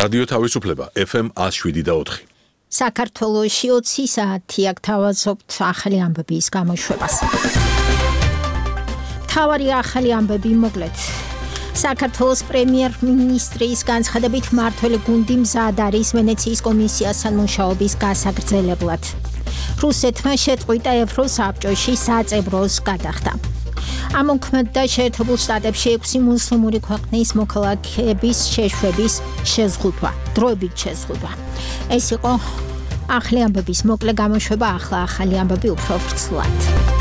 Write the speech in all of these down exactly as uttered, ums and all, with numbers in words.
რადიო თავისუფლება ეფ ემ one oh seven და four. საქართველოში ოცი საათი აქ თავაზობთ ახალი ამბების გამოშვებას. მთავარი ახალი ამბები მოკლედ. საქართველოს პრემიერ-მინისტრის განცხადებით მმართველი გუნდი მზად არის ვენეციის კომისიასთან მუშაობის გასაგრძელებლად. რუსეთმა შეწყვიტა ევროსაბჭოში საწევროს გადახდა. ამოქმედდა შეერთებულ შტატებში ექვსი მუსლიმური ქვეყნის მოქალაქეების შეშვების შეზღუდვა, დროებით შეზღუდვა. ეს იყო ახალი ამბების მოკლე გამოშვება, ახლა ახალი ამბები უფრო ვრცლად.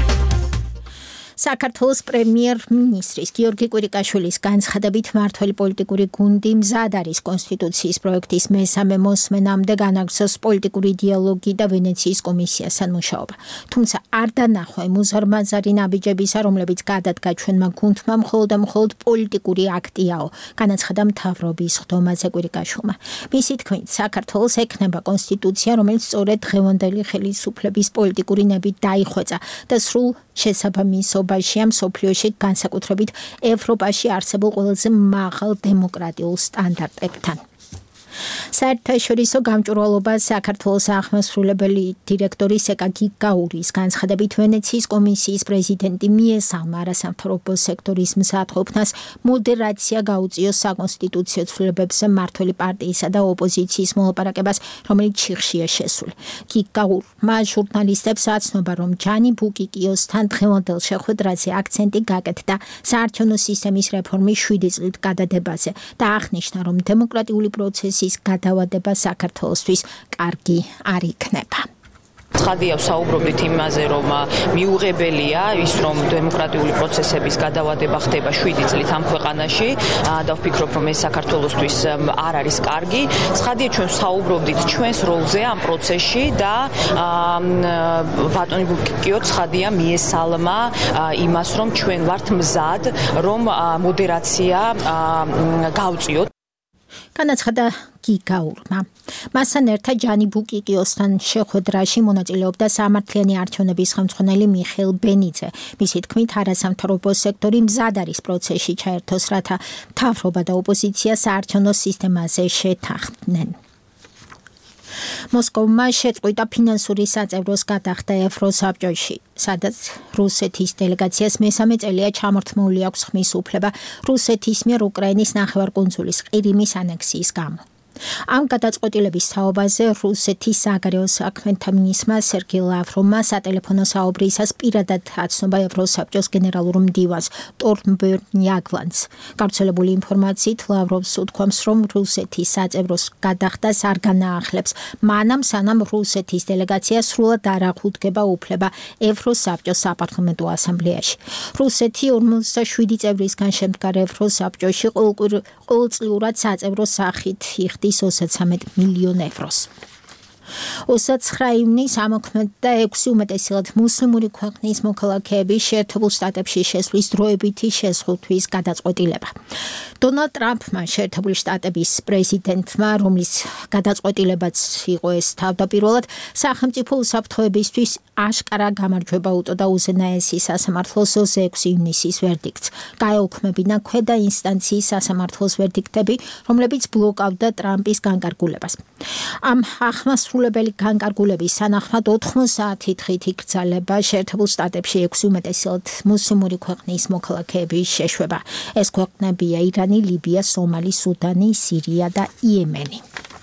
საქართველოს პრემიერ-მინისტრის გიორგი კვირიკაშვილის განცხადებით მმართველი პოლიტიკური გუნდი მზად არის კონსტიტუციის პროექტის მესამე მოსმენამდე განაგრძოს პოლიტიკური დიალოგი და ვენეციის კომისიასთან მუშაობა. თუმცა არ დანახვა იმ უზარმაზარი ნაბიჯებისა, რომლებიც გადადგა ჩვენმა გუნდმა მხოლოდ და მხოლოდ პოლიტიკური აქტიაო, განაცხადა მთავრობის ხდომაზე კვირიკაშვილმა. მისი თქმით, საქართველოს ექნება კონსტიტუცია, რომელიც სწორედ დღევანდელი ხელისუფლების პოლიტიკური ნებით დაიხვეწა და სრულ შესაბამისობაშია მსოფლიოში, განსაკუთრებით ევროპაში არსებულ ყველაზე მაღალ დემოკრატიულ სტანდარტებთან. საერთაშორისო გამჭვირვალობას საქართველოს აღმასრულებელი დირექტორი სეკა გიგაურის განცხადებით ვენეციის კომისიის პრეზიდენტი მიესალმა არასამთავრობო სექტორის მსახურთნას მოდერაცია გაუწიოს საკონსტიტუციო ცვლილებებზე მმართველი პარტიისა და ოპოზიციის მოლაპარაკებას, რომელიც ჩიხშია შესული. გიგაურმა ჟურნალისტებს აცნობა, რომ ჯანი ბუკიკიოსთან დღევანდელ შეხვედრაზე აქცენტი გაკეთდა საარჩევნო სისტემის რეფორმის შვიდი წლით გადადებაზე და აღნიშნა, რომ დემოკრატიული პროცესი გადავადება საქართველოსთვის კარგი არ იქნება. ცხადია ვსაუბრობთ იმაზე, რომ მიუღებელია ის, რომ დემოკრატიული პროცესების გადავადება ხდება შვიდი წლით ამ ქვეყანაში და ვფიქრობ, რომ ეს საქართველოსთვის არ არის კარგი. ცხადია ჩვენ ვსაუბრობთ ჩვენს როლზე ამ პროცესში და ბატონი ბუკიკიო ცხადია მიესალმა იმას, რომ ჩვენ ვართ მზად, რომ მოდერაცია გავწიოთ. განაცხადა გიგაურმა. მასთან ერთად ჯანი ბუკიკიოსთან შეხვედრაში მონაწილეობდა სამართლიანი არჩევნების ხელმძღვანელი მიხეილ ბენიძე. მისი თქმით, არასამთავრობო სექტორი მზად არის პროცესში ჩაერთოს, რათა მთავრობა და ოპოზიცია საარჩევნო სისტემაზე შეთანხმდნენ. მოსკოვმა შეწყვიტა ფინანსური საწევროს გადახდა ევროსაბჭოში, სადაც რუსეთის დელეგაციას მესამე წელია ჩამორთმეული აქვს ხმის უფლება რუსეთის მიერ უკრაინის ნახევარკუნძულის ყირიმის ანექსიის გამო. ამ გადაწყვეტილების თაობაზე რუსეთის საგარეო საქმეთა მინისტრმა სერგეი ლავროვმა სატელეფონო საუბრისას პირადად აცნობა ევროსაბჭოს გენერალურ მდივანს ტორნბერნ იაგლანს. გავრცელებული ინფორმაციით ლავროვს უთქვამს, რომ რუსეთის საწევროს გადახდას არ განაახლებს, მანამ სანამ რუსეთის დელეგაცია სრულად არ აღუდგება უფლება ევროსაბჭოს საპარლამენტო ასამბლეაში. რუსეთი ორმოცდაშვიდი წევრისგან შემდგარ ევროსაბჭოში ყოველწლიურად საწევრო სახით იხდის ოცდათვრამეტ მილიონ ევროს. ოცდათვრამეტ ივნისს ამოქმედდა ექვსი უმეტესად მუსლიმური ქვეყნის მოქალაქეების შეერთებულ შტატებში შესვლის დროებითი შეზღუდვის გადაწყვეტილება. დონალდ ტრამპმა შეერთებული შტატების პრეზიდენტმა, რომლის გადაწყვეტილებაც იყო ეს თავდაპირველად, სახელმწიფო უსაფრთხოებისთვის აშკარა გამარჯვება უწოდა უზენაესი სასამართლოს ოცდა ექვსი ივნისის ვერდიქტს. გაეუქმებინა ქვედა ინსტანციის სასამართლოს ვერდიქტები, რომლებიც ბლოკავდა ტრამპის განკარგულებას. ამ ახმასრულებელი განკარგულების სანახმად ოთხმოცდაათი დღით იკრძალება შეერთებულ შტატებში ექვსი უმეტესად მუსლიმური ქვეყნის მოქალაქეების შეშვება. ეს ქვეყნებია ირანი, ლიბია, სომალი, სუდანი, სირია და იემენი.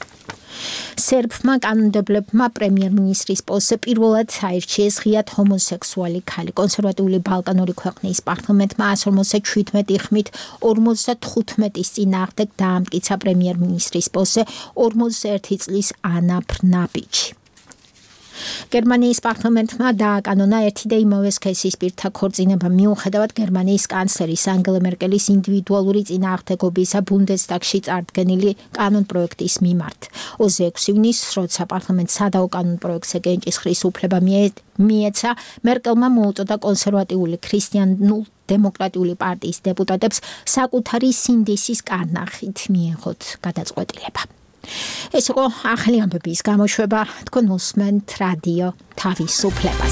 სერბმა კანონმდებლებმა პრემიერ-მინისტრის პოსტზე პირველად აირჩიეს ღიად ჰომოსექსუალი ქალი. კონსერვატიული ბალკანური ქვეყნის პარლამენტმა one hundred seventy-seven ხმით ორმოცდათხუთმეტის წინააღმდეგ დაამტკიცა პრემიერ-მინისტრის პოსტზე ორმოცდაერთი წლის ანა ბრნაბიჩი. გერმანიის პარლამენტმა დააკანონა ერთი და იმავე სქესის პირთა ქორწინება. მიუხედავად გერმანიის კანცლერის ანგელა მერკელის ინდივიდუალური წინააღმდეგობისა ბუნდესტაგში წარდგენილი კანონპროექტის მიმართ. ოცდა ექვსი ივნისს, როცა პარლამენტს სადავო კანონპროექტზე გენჭისყრის უფლება მიეცა, მერკელმა მოუწოდა კონსერვატიული ქრისტიანულ დემოკრატიული პარტიის დეპუტატებს საკუთარი სინდისის კარნახით მიეღოთ გადაწყვეტილება. ეს იყო ახალი ამბების გამოშვება, თქვენ უსმენთ რადიო თავისუფლებას.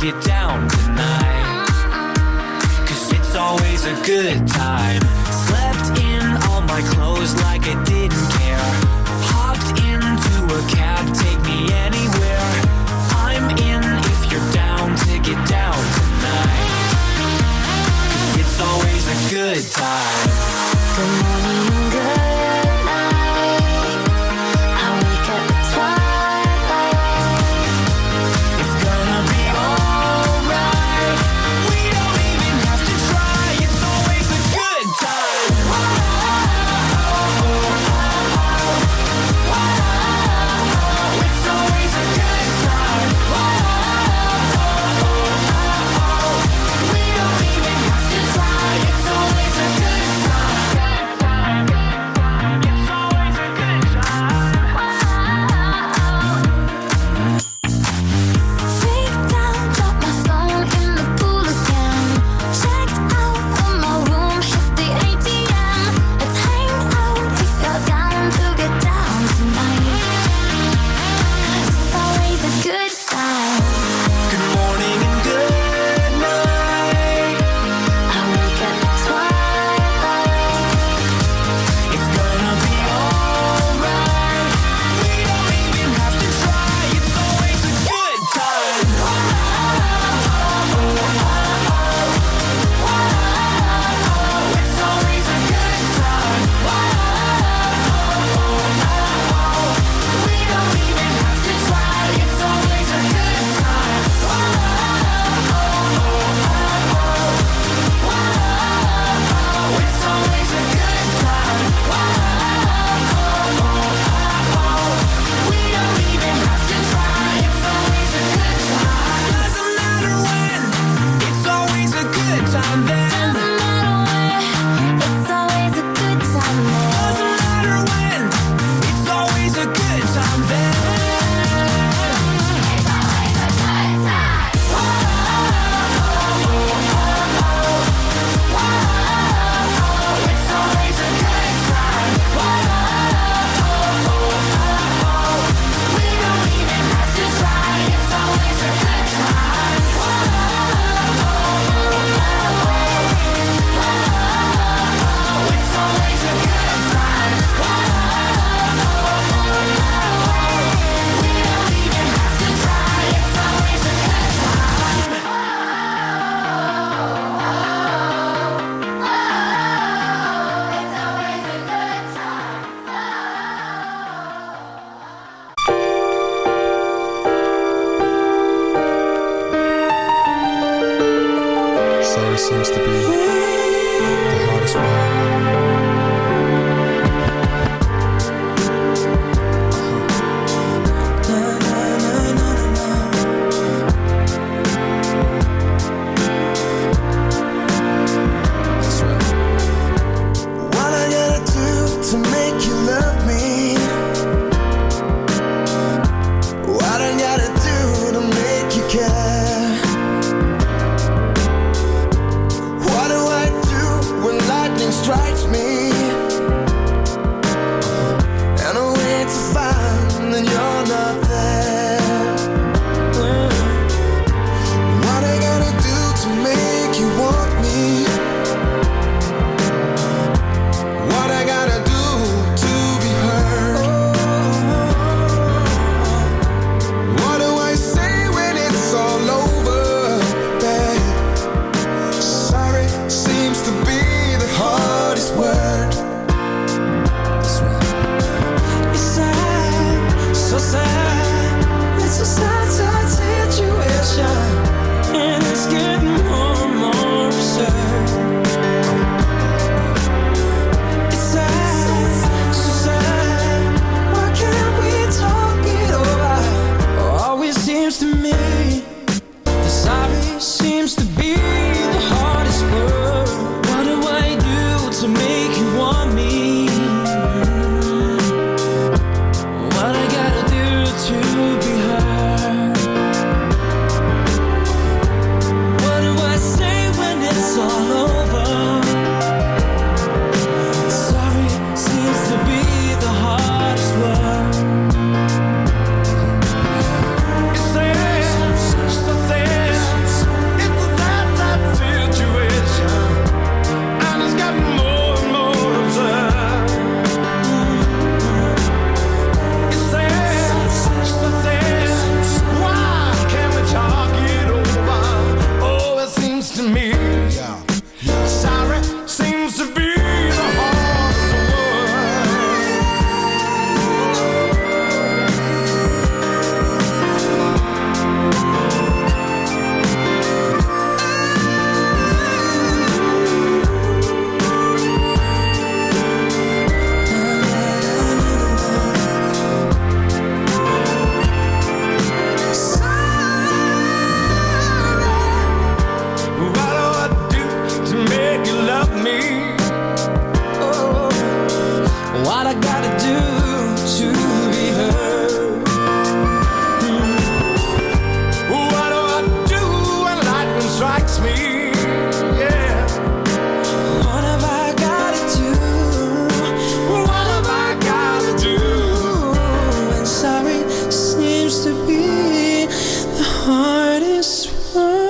get down tonight. Cause it's always a good time. Slept in all my clothes like I didn't care. Hopped into a cab, take me anywhere. I'm in if you're down to get down tonight. Cause it's always a good time. Good morning, good night. I wake up at twilight. It's gonna be alright. We don't even have to try. It's always a good time. It's always a good time. We don't even have to try. It's always a good time. It's always a good time. Freaked out, dropped my phone in the pool again. Checked out of my room, hit the A T M. Let's hang out if you're down to get down tonight. 'Cause it's always a good time. Good morning and good night. I wake up at twilight. It's gonna be alright. We don't even have to try. It's always a good time. It's always a good time. We don't even have to try. It's always a good time. It's always a good time. We don't even have to try. It's always a good time. Doesn't matter when. It's always a good time then. Doesn't matter where, it's always a good time there. Doesn't matter when. It's always a good time then. It's always a good time. It's always a good time. We don't even have to try. It's always a good time. It's always a good time. We don't even have to try. It's always a good time. It's always a good time. Sorry seems to be the hardest word. That's right. What I gotta do to make you love me? What I gotta do to make you care? What do to be heard? Hmm. What do I do when lightning strikes me? Yeah. What have I gotta do? What have I gotta do? And sorry seems to be the hardest one.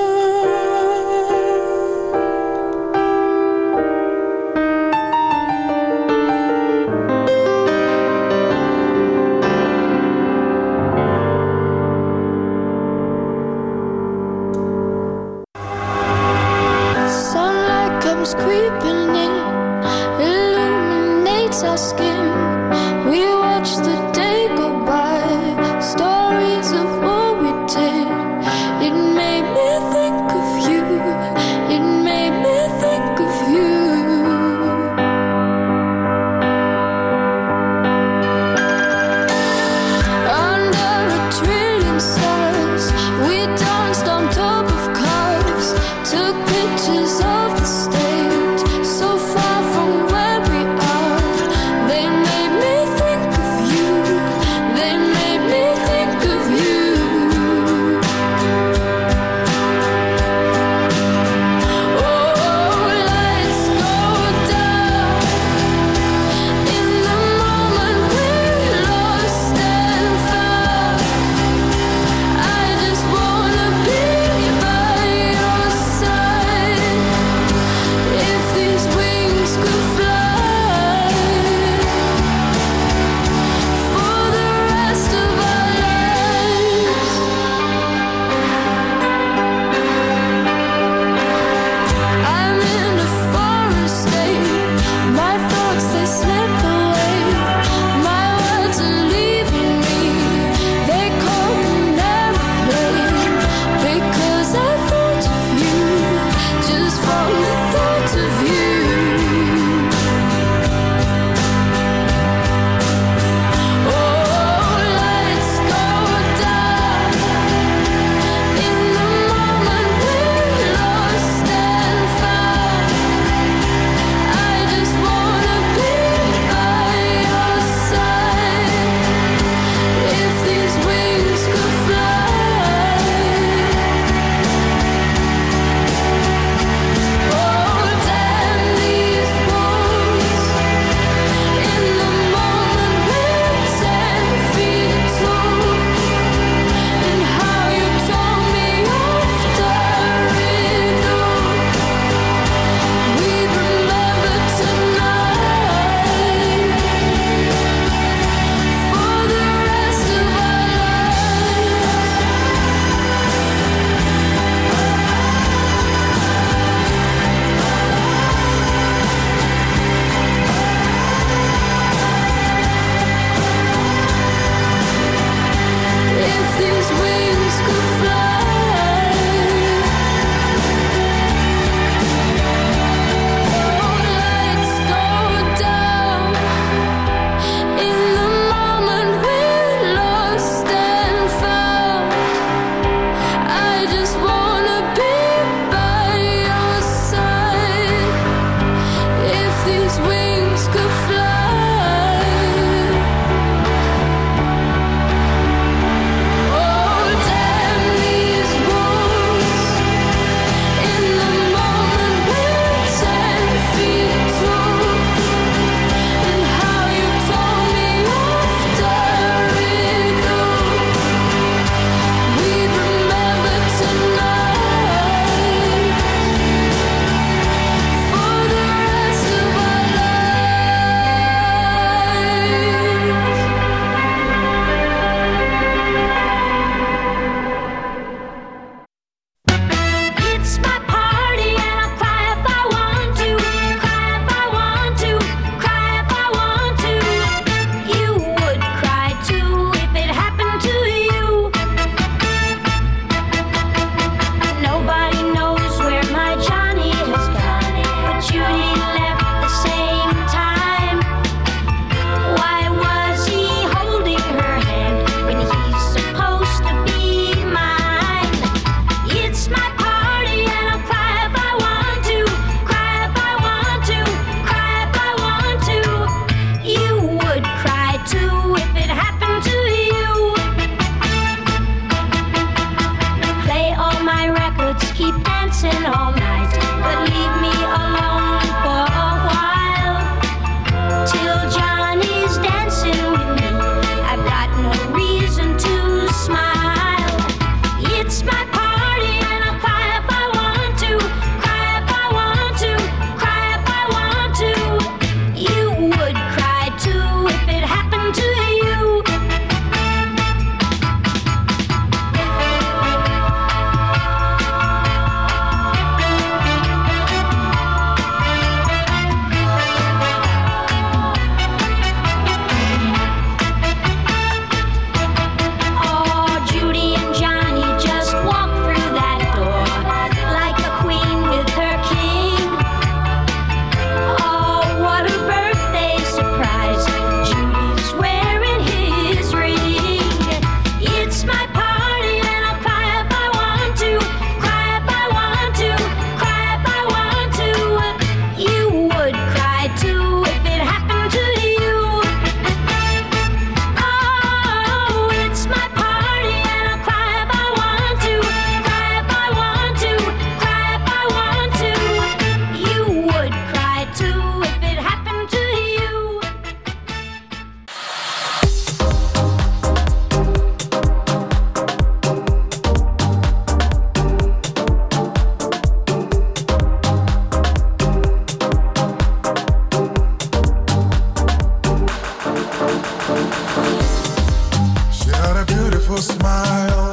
She had a beautiful smile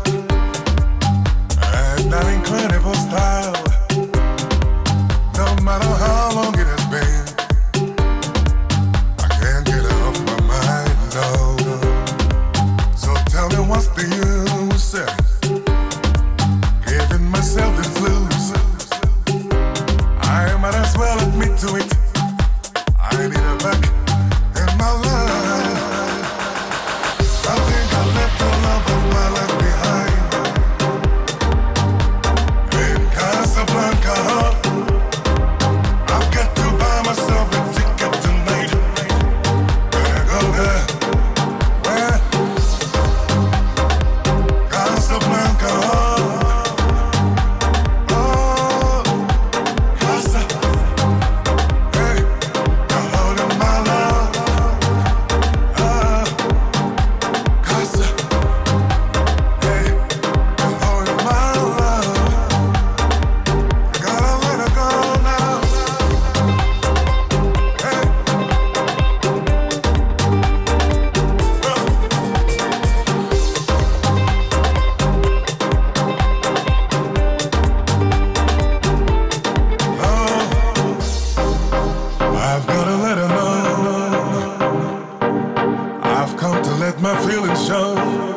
and an incredible style. No matter how long it has been, I can't get her off my mind, no. So tell me what's the use eh, giving myself the blues. I might as well admit to it, I need her back in my life. I think I left the love of my life behind in Casablanca. I've got to buy myself a ticket tonight. Better go there. Where? Casablanca. Oh, Casa. Hey, you're holding my love. Ah, Casa. Hey, you're holding my love. I gotta let her go now. Hey. I've gotta let her know I've come to let my feelings show.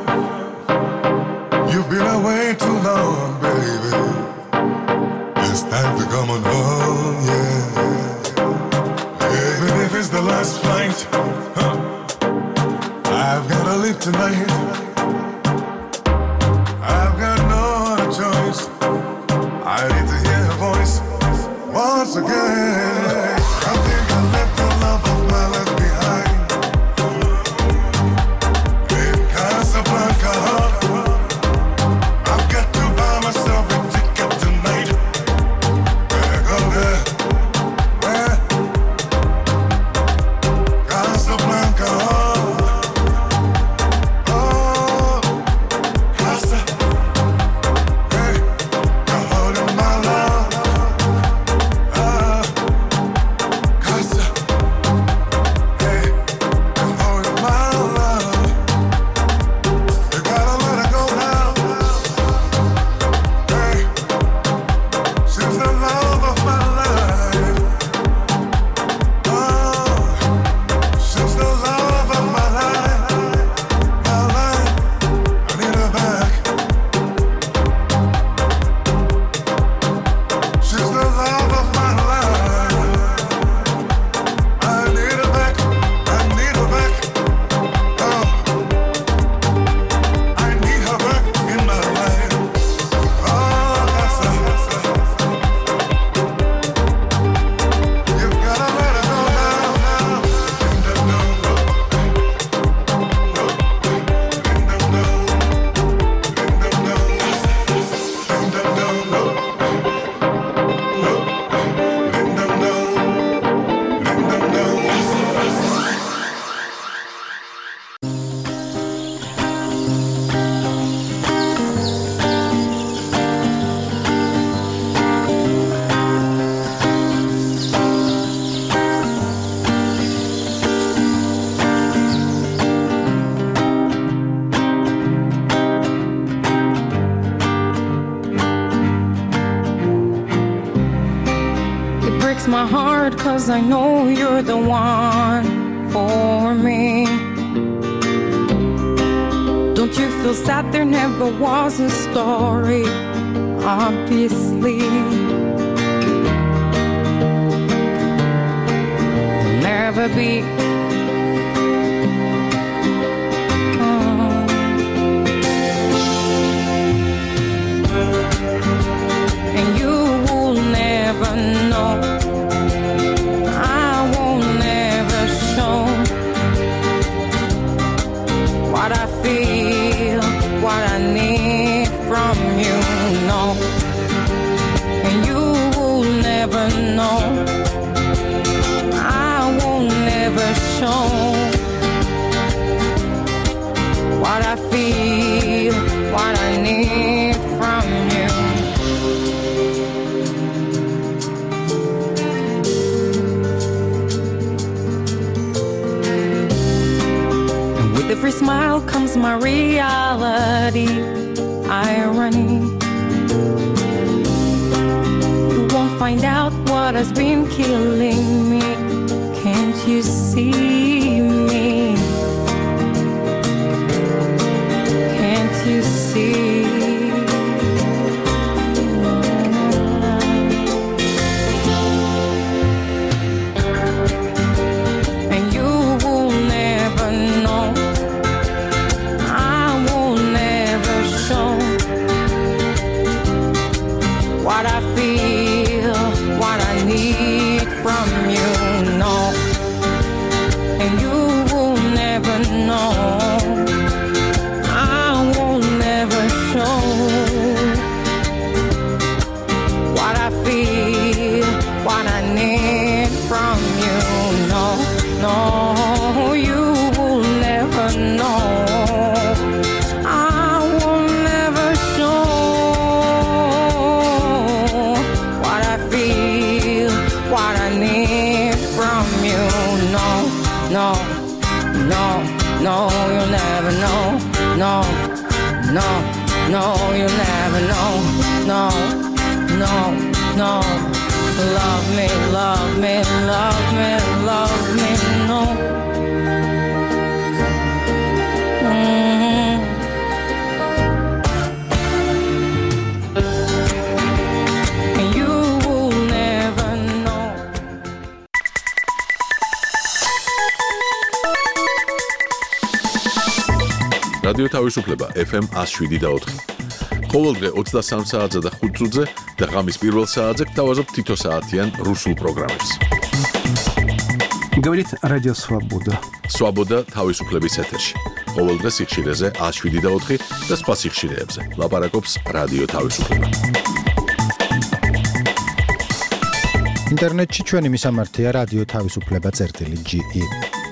You've been away too long, baby. It's time to come on home, yeah. Even if it's the last flight, huh, I've gotta leave tonight. I've got no other choice. I need to hear her voice once again. I think I left the love of my life behind in Casablanca. I've got to buy myself a ticket tonight. Better go there. Where? Casablanca. Oh, Casa. Hey, you're holding my love. Ah, Casa. Hey, you're holding my love. You gotta let her go now. Hey, she's the love of my life. Oh, she's the love of my life. My life, I need her back. She's the love of my life. I need her back. I need her back. Oh, I need her back in my life. Oh, that's a, you've gotta let her go now. In the know, in the know, in the know, in the know, in the know, in the know. It breaks my heart cause I know you're the one for me. Don't you feel sad there never was a story? Obviously never be. Oh. And you will never know. I won't never show what I feel, what I need from you, no. And you will never know. I won't never show what I feel, what I need from you. every smile comes my reality. Irony. You won't find out what has been killing me. Can't you see me? Can't you see? No, you'll never know. No, no, no. Love me, love me, love me, love me, no. Mm-hmm. And you will never know. რადიო თავისუფლება ეფ ემ one oh seven და four. ყოველდღე ოცდასამ საათზე და ხუთ წუთზე და ღამის პირველ საათზე გთავაზობ თითო საათიან რუსულ პროგრამებს. Говорит Радио Свобода. Свобода თავისუფლების ეთერში. ყოველდღე სიხშირეზე one oh seven და four და სხვა სიხშირეებზე. ლაპარაკობს რადიო თავისუფლება. ინტერნეტში ჩვენი მისამართია რადიო თავისუფლება წერტილი ჯი ი.